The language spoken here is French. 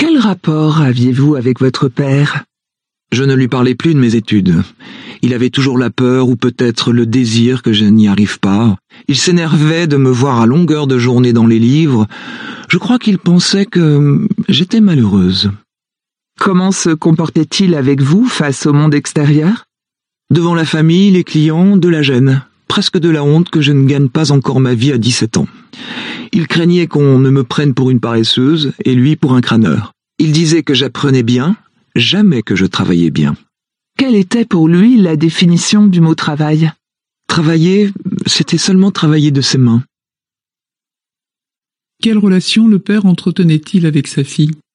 Quel rapport aviez-vous avec votre père? Je ne lui parlais plus de mes études. Il avait toujours la peur ou peut-être le désir que je n'y arrive pas. Il s'énervait de me voir à longueur de journée dans les livres. Je crois qu'il pensait que j'étais malheureuse. Comment se comportait-il avec vous face au monde extérieur? Devant la famille, les clients, de la gêne, presque de la honte que je ne gagne pas encore ma vie à 17 ans. Il craignait qu'on ne me prenne pour une paresseuse et lui pour un crâneur. Il disait que j'apprenais bien, jamais que je travaillais bien. Quelle était pour lui la définition du mot travail? Travailler, c'était seulement travailler de ses mains. Quelle relation le père entretenait-il avec sa fille?